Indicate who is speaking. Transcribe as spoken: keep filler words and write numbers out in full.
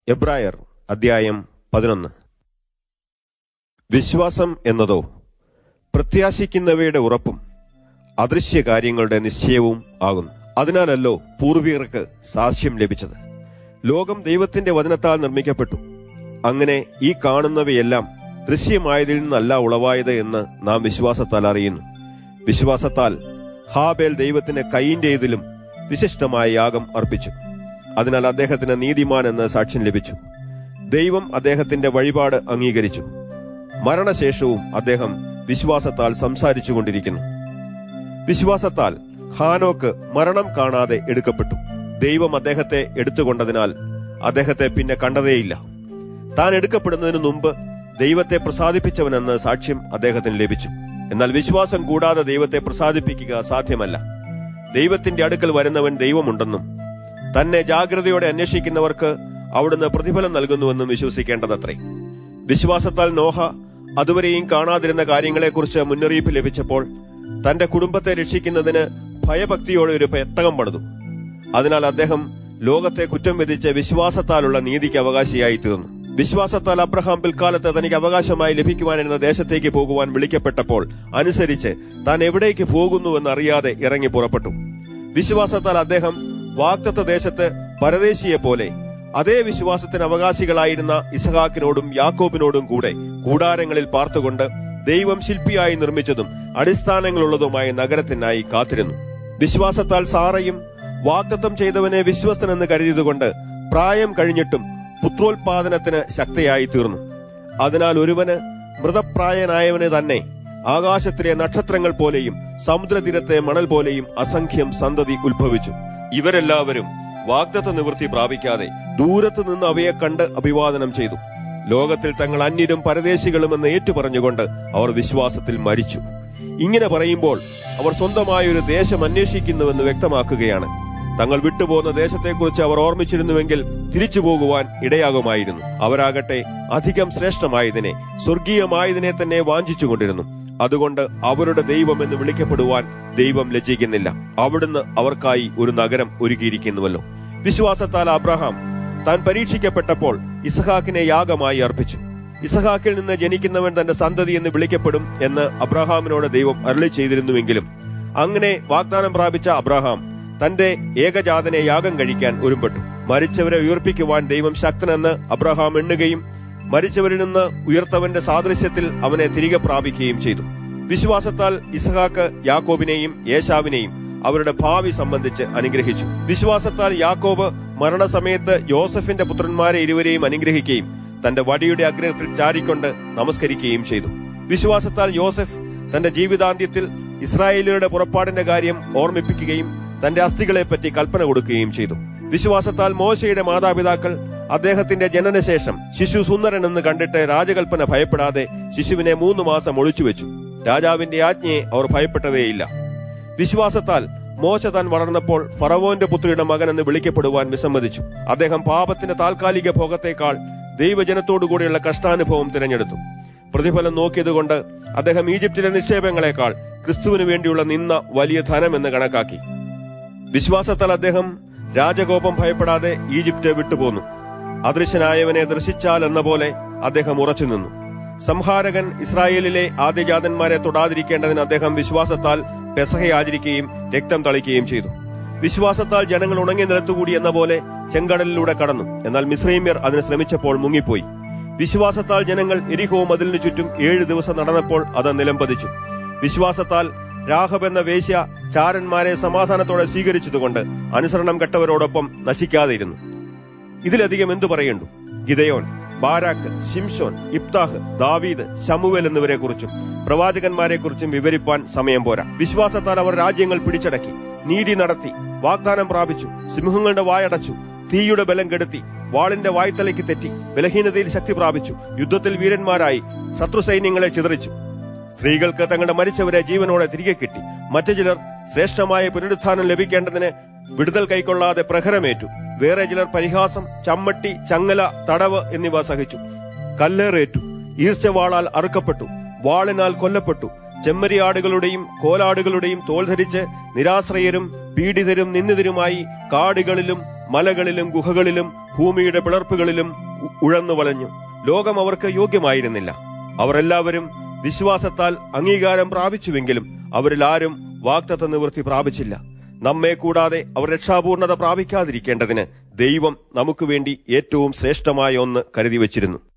Speaker 1: എബ്രായർ അധ്യായം പതിനൊന്ന്. വിശ്വാസം എന്നതോ പ്രത്യാശിക്കുന്നവയുടെ ഉറപ്പും അദൃശ്യകാര്യങ്ങളുടെ നിശ്ചയവും ആകുന്നു. അതിനാലല്ലോ പൂർവികർക്ക് സാക്ഷ്യം ലഭിച്ചത്. ലോകം ദൈവത്തിന്റെ വചനത്താൽ നിർമ്മിക്കപ്പെട്ടു. അങ്ങനെ ഈ കാണുന്നവയെല്ലാം ദൃശ്യമായതിൽ നിന്നല്ല ഉളവായത് എന്ന് നാം വിശ്വാസത്താൽ അറിയുന്നു. വിശ്വാസത്താൽ ഹാബേൽ ദൈവത്തിന് കയീന്റേതിലും വിശിഷ്ടമായ യാഗം അർപ്പിച്ചു. അതിനാൽ അദ്ദേഹത്തിന് നീതിമാൻ എന്ന് സാക്ഷ്യം ലഭിച്ചു. ദൈവം അദ്ദേഹത്തിന്റെ വഴിപാട് അംഗീകരിച്ചു. മരണശേഷവും അദ്ദേഹം വിശ്വാസത്താൽ സംസാരിച്ചു കൊണ്ടിരിക്കുന്നു. വിശ്വാസത്താൽ ഹാനോക്ക് മരണം കാണാതെ എടുക്കപ്പെട്ടു. ദൈവം അദ്ദേഹത്തെ എടുത്തുകൊണ്ടതിനാൽ അദ്ദേഹത്തെ പിന്നെ കണ്ടതേയില്ല. താൻ എടുക്കപ്പെടുന്നതിനു മുമ്പ് ദൈവത്തെ പ്രസാദിപ്പിച്ചവനെന്ന് സാക്ഷ്യം അദ്ദേഹത്തിന് ലഭിച്ചു. എന്നാൽ വിശ്വാസം കൂടാതെ ദൈവത്തെ പ്രസാദിപ്പിക്കുക സാധ്യമല്ല. ദൈവത്തിന്റെ അടുക്കൽ വരുന്നവൻ ദൈവമുണ്ടെന്നും തന്നെ ജാഗ്രതയോടെ അന്വേഷിക്കുന്നവർക്ക് അവിടുന്ന് പ്രതിഫലം നൽകുന്നുവെന്നും വിശ്വസിക്കേണ്ടതത്രേ. വിശ്വാസത്താൽ നോഹ അതുവരെയും കാണാതിരുന്ന കാര്യങ്ങളെക്കുറിച്ച് മുന്നറിയിപ്പ് ലഭിച്ചപ്പോൾ തന്റെ കുടുംബത്തെ രക്ഷിക്കുന്നതിന് ഭയഭക്തിയോടെ ഒരു പെട്ടകം പണിതു. അതിനാൽ അദ്ദേഹം ലോകത്തെ കുറ്റം വിധിച്ച് വിശ്വാസത്താലുള്ള നീതിക്ക് അവകാശിയായി തീർന്നു. വിശ്വാസത്താൽ അബ്രഹാം പിൽക്കാലത്ത് തനിക്ക് അവകാശമായി ലഭിക്കുവാനിരുന്ന ദേശത്തേക്ക് പോകുവാൻ വിളിക്കപ്പെട്ടപ്പോൾ അനുസരിച്ച് താൻ എവിടേക്ക് പോകുന്നുവെന്ന് അറിയാതെ ഇറങ്ങി പുറപ്പെട്ടു. വിശ്വാസത്താൽ അദ്ദേഹം വാഗ്ദത്ത ദേശത്ത് പരദേശിയെ പോലെ അതേ വിശ്വാസത്തിന് അവകാശികളായിരുന്ന ഇസഹാക്കിനോടും യാക്കോബിനോടും കൂടെ കൂടാരങ്ങളിൽ പാർത്തുകൊണ്ട് ദൈവം ശില്പിയായി നിർമ്മിച്ചതും അടിസ്ഥാനങ്ങളുള്ളതുമായ നഗരത്തിനായി കാത്തിരുന്നു. വിശ്വാസത്താൽ സാറയും വാഗ്ദത്തം ചെയ്തവനെ വിശ്വസ്തനെന്ന് കരുതിയതുകൊണ്ട് പ്രായം കഴിഞ്ഞിട്ടും പുത്രോത്പാദനത്തിന് ശക്തയായി തീർന്നു. അതിനാൽ ഒരുവന് മൃതപ്രായനായവന് തന്നെ ആകാശത്തിലെ നക്ഷത്രങ്ങൾ പോലെയും സമുദ്രതീരത്തെ മണൽ പോലെയും അസംഖ്യം സന്തതി ഉത്ഭവിച്ചു. ഇവരെല്ലാവരും വാഗ്ദത്ത നിവൃത്തി പ്രാപിക്കാതെ ദൂരത്തു നിന്ന് അവയെ കണ്ട് അഭിവാദനം ചെയ്തു. ലോകത്തിൽ തങ്ങൾ അന്യരും പരദേശികളുമെന്ന് ഏറ്റുപറഞ്ഞുകൊണ്ട് അവർ വിശ്വാസത്തിൽ മരിച്ചു. ഇങ്ങനെ പറയുമ്പോൾ അവർ സ്വന്തമായൊരു ദേശം അന്വേഷിക്കുന്നുവെന്ന് വ്യക്തമാക്കുകയാണ്. തങ്ങൾ വിട്ടുപോകുന്ന ദേശത്തെക്കുറിച്ച് അവർ ഓർമ്മിച്ചിരുന്നുവെങ്കിൽ തിരിച്ചു പോകുവാൻ ഇടയാകുമായിരുന്നു. അവരാകട്ടെ അധികം ശ്രേഷ്ഠമായതിനെ, സ്വർഗീയമായതിനെ തന്നെ വാഞ്ചിച്ചുകൊണ്ടിരുന്നു. അതുകൊണ്ട് അവരുടെ ദൈവം എന്ന് വിളിക്കപ്പെടുവാൻ ദൈവം ലജ്ജിക്കുന്നില്ല. അവിടുന്ന് അവർക്കായി ഒരു നഗരം ഒരുക്കിയിരിക്കുന്നുവല്ലോ. വിശ്വാസത്താൽ അബ്രഹാം താൻ പരീക്ഷിക്കപ്പെട്ടപ്പോൾ ഇസഹാക്കിനെ യാഗമായി അർപ്പിച്ചു. ഇസഹാക്കിൽ നിന്ന് ജനിക്കുന്നവൻ തന്റെ സന്തതി എന്ന് വിളിക്കപ്പെടും എന്ന് അബ്രഹാമിനോട് ദൈവം അരുളി ചെയ്തിരുന്നുവെങ്കിലും അങ്ങനെ വാഗ്ദാനം പ്രാപിച്ച അബ്രഹാം തന്റെ ഏകജാതനെ യാഗം കഴിക്കാൻ ഒരുമ്പെട്ടു. മരിച്ചവരെ ഉയർപ്പിക്കുവാൻ ദൈവം ശക്തനെന്ന് അബ്രഹാം എണ്ണുകയും മരിച്ചവരിൽ നിന്ന് ഉയർത്തവന്റെ സാദൃശ്യത്തിൽ അവനെ തിരികെ പ്രാപിക്കുകയും ചെയ്തു. വിശ്വാസത്താൽ ഇസഹാക്ക് യാക്കോബിനെയും ഏശാവിനെയും അവരുടെ ഭാവി സംബന്ധിച്ച് അനുഗ്രഹിച്ചു. വിശ്വാസത്താൽ യാക്കോബ് മരണസമയത്ത് യോസഫിന്റെ പുത്രന്മാരെ ഇരുവരെയും അനുഗ്രഹിക്കുകയും തന്റെ വടിയുടെ അഗ്രഹത്തിൽ ചാരിക്കൊണ്ട് നമസ്കരിക്കുകയും ചെയ്തു. വിശ്വാസത്താൽ യോസഫ് തന്റെ ജീവിതാന്ത്യത്തിൽ ഇസ്രായേലിയരുടെ പുറപ്പാടിന്റെ കാര്യം ഓർമ്മിപ്പിക്കുകയും തന്റെ അസ്ഥികളെപ്പറ്റി കൽപ്പന കൊടുക്കുകയും ചെയ്തു. വിശ്വാസത്താൽ മോശയുടെ മാതാപിതാക്കൾ അദ്ദേഹത്തിന്റെ ജനനശേഷം ശിശു സുന്ദരൻ എന്ന് കണ്ടിട്ട് രാജകൽപ്പന ഭയപ്പെടാതെ ശിശുവിനെ മൂന്ന് മാസം ഒളിച്ചുവെച്ചു. രാജാവിന്റെ ആജ്ഞയെ അവർ ഭയപ്പെട്ടതേയില്ല. വിശ്വാസത്താൽ മോശ താൻ വളർന്നപ്പോൾ ഫറവോന്റെ പുത്രിയുടെ മകൻ എന്ന് വിളിക്കപ്പെടുവാൻ വിസമ്മതിച്ചു. അദ്ദേഹം പാപത്തിന്റെ താൽക്കാലിക ഭോഗത്തേക്കാൾ ദൈവജനത്തോടുകൂടിയുള്ള കഷ്ടാനുഭവം തിരഞ്ഞെടുത്തു. പ്രതിഫലം നോക്കിയതുകൊണ്ട് അദ്ദേഹം ഈജിപ്തിലെ നിക്ഷേപങ്ങളെക്കാൾ ക്രിസ്തുവിന് വേണ്ടിയുള്ള നിന്ന വലിയ ധനമെന്ന് കണക്കാക്കി. വിശ്വാസത്താൽ അദ്ദേഹം രാജകോപം ഭയപ്പെടാതെ ഈജിപ്റ്റ് വിട്ടുപോന്നു. അദൃശ്യനായവനെ ദർശിച്ചാൽ എന്ന പോലെ അദ്ദേഹം ഉറച്ചുനിന്നു. സംഹാരകൻ ഇസ്രായേലിലെ ആദ്യജാതന്മാരെ തൊടാതിരിക്കേണ്ടതിന് അദ്ദേഹം വിശ്വാസത്താൽ പെസഹ ആചരിക്കുകയും രക്തം തളിക്കുകയും ചെയ്തു. വിശ്വാസത്താൽ ജനങ്ങൾ ഉണങ്ങിയ നിലത്തുകൂടി എന്ന പോലെ ചെങ്കടലിലൂടെ കടന്നു. എന്നാൽ മിസ്രൈമ്യർ അതിന് ശ്രമിച്ചപ്പോൾ മുങ്ങിപ്പോയി. വിശ്വാസത്താൽ ജനങ്ങൾ എരിഹോ മതിലിനു ചുറ്റും ഏഴു ദിവസം നടന്നപ്പോൾ അത് നിലംപതിച്ചു. വിശ്വാസത്താൽ രാഹബ് എന്ന വേശ്യ ചാരന്മാരെ സമാധാനത്തോടെ സ്വീകരിച്ചതുകൊണ്ട് അനുസരണം കെട്ടവരോടൊപ്പം നശിക്കാതെയിരുന്നു. ഇതിലധികം എന്തു പറയണ്ടു? ഗിദെയോൻ, ബാരാക്ക്, ശിംശോൻ, ഇബ്താഹ്, ദാവീദ്, ശമൂവേൽ എന്നിവരെ കുറിച്ചും പ്രവാചകന്മാരെ കുറിച്ചും വിവരിപ്പാൻ സമയം പോരാ. വിശ്വാസത്താൽ അവർ രാജ്യങ്ങൾ പിടിച്ചടക്കി, നീതി നടത്തി, വാഗ്ദാനം പ്രാപിച്ചു, സിംഹങ്ങളുടെ വായടച്ചു, തീയുടെ ബലം കെടുത്തി, വാളിന്റെ വായ്ത്തലയ്ക്ക് തെറ്റി, ബലഹീനതയിൽ ശക്തി പ്രാപിച്ചു, യുദ്ധത്തിൽ വീരന്മാരായി, ശത്രു സൈന്യങ്ങളെ ചിതറിച്ചു. സ്ത്രീകൾക്ക് തങ്ങളുടെ മരിച്ചവരെ ജീവനോടെ തിരികെ കിട്ടി. മറ്റു ചിലർ ശ്രേഷ്ഠമായ പുനരുത്ഥാനം ലഭിക്കേണ്ടതിന് വിടുതൽ കൈക്കൊള്ളാതെ പ്രഹരമേറ്റു. വേറെ ചിലർ പരിഹാസം, ചമ്മട്ടി, ചങ്ങല, തടവ് എന്നിവ സഹിച്ചു. കല്ലേറേറ്റു, ഈർച്ചവാളാൽ അറുക്കപ്പെട്ടു, വാളിനാൽ കൊല്ലപ്പെട്ടു. ചെമ്മരിയാടുകളുടെയും കോലാടുകളുടെയും തോൽ ധരിച്ച് നിരാശ്രയരും പീഡിതരും നിന്ദിതരുമായി കാടുകളിലും മലകളിലും ഗുഹകളിലും ഭൂമിയുടെ പിളർപ്പുകളിലും ഉഴന്നു വളഞ്ഞു. ലോകം അവർക്ക് യോഗ്യമായിരുന്നില്ല. അവർ എല്ലാവരും വിശ്വാസത്താൽ അംഗീകാരം പ്രാപിച്ചുവെങ്കിലും അവരിൽ ആരും വാഗ്ദത്ത നിവൃത്തി പ്രാപിച്ചില്ല. നമ്മെ കൂടാതെ അവർ രക്ഷാപൂർണത പ്രാപിക്കാതിരിക്കേണ്ടതിന് ദൈവം നമുക്ക് വേണ്ടി ഏറ്റവും ശ്രേഷ്ഠമായ ഒന്ന് കരുതി വച്ചിരുന്നു.